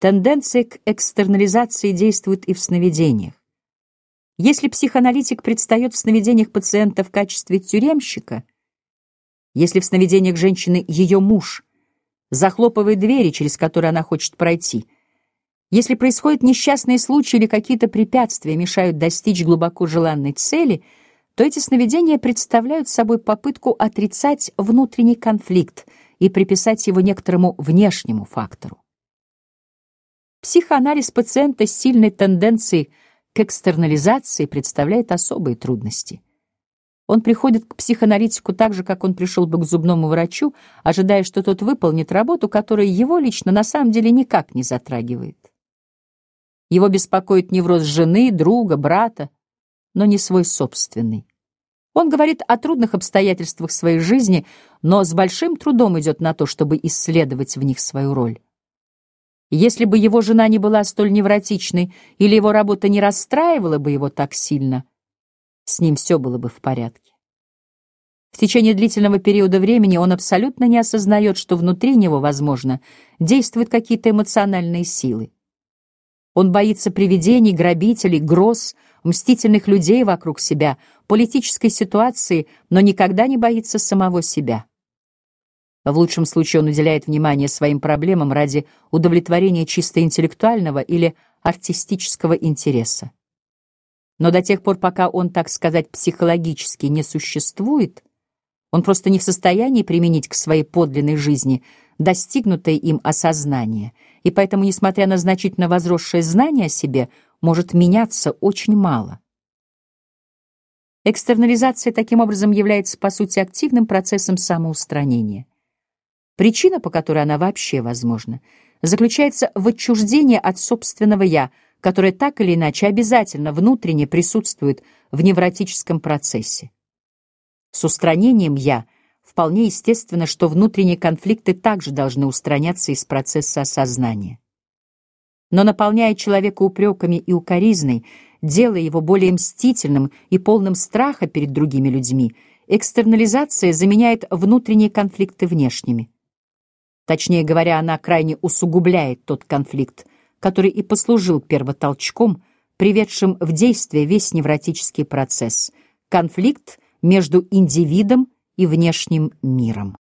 Тенденция к экстернализации действует и в сновидениях. Если психоаналитик предстает в сновидениях пациента в качестве тюремщика, если в сновидениях женщины ее муж захлопывает двери, через которые она хочет пройти, если происходят несчастные случаи или какие-то препятствия мешают достичь глубоко желанной цели, то эти сновидения представляют собой попытку отрицать внутренний конфликт и приписать его некоторому внешнему фактору. Психоанализ пациента с сильной тенденцией к экстернализации представляет особые трудности. Он приходит к психоаналитику так же, как он пришел бы к зубному врачу, ожидая, что тот выполнит работу, которая его лично на самом деле никак не затрагивает. Его беспокоит невроз жены, друга, брата, но не свой собственный. Он говорит о трудных обстоятельствах своей жизни, но с большим трудом идет на то, чтобы исследовать в них свою роль. Если бы его жена не была столь невротичной или его работа не расстраивала бы его так сильно, с ним все было бы в порядке. В течение длительного периода времени он абсолютно не осознает, что внутри него, возможно, действуют какие-то эмоциональные силы. Он боится привидений, грабителей, гроз, мстительных людей вокруг себя, политической ситуации, но никогда не боится самого себя. В лучшем случае он уделяет внимание своим проблемам ради удовлетворения чисто интеллектуального или артистического интереса. Но до тех пор, пока он, так сказать, психологически не существует, он просто не в состоянии применить к своей подлинной жизни достигнутое им осознание, и поэтому, несмотря на значительно возросшее знание о себе, может меняться очень мало. Экстернализация таким образом является, по сути, активным процессом самоустранения. Причина, по которой она вообще возможна, заключается в отчуждении от собственного «я», которое так или иначе обязательно внутренне присутствует в невротическом процессе. С устранением «я» вполне естественно, что внутренние конфликты также должны устраняться из процесса осознания. Но наполняя человека упреками и укоризной, делая его более мстительным и полным страха перед другими людьми, экстернализация заменяет внутренние конфликты внешними. Точнее говоря, она крайне усугубляет тот конфликт, который и послужил первотолчком, приведшим в действие весь невротический процесс — конфликт между индивидом и внешним миром.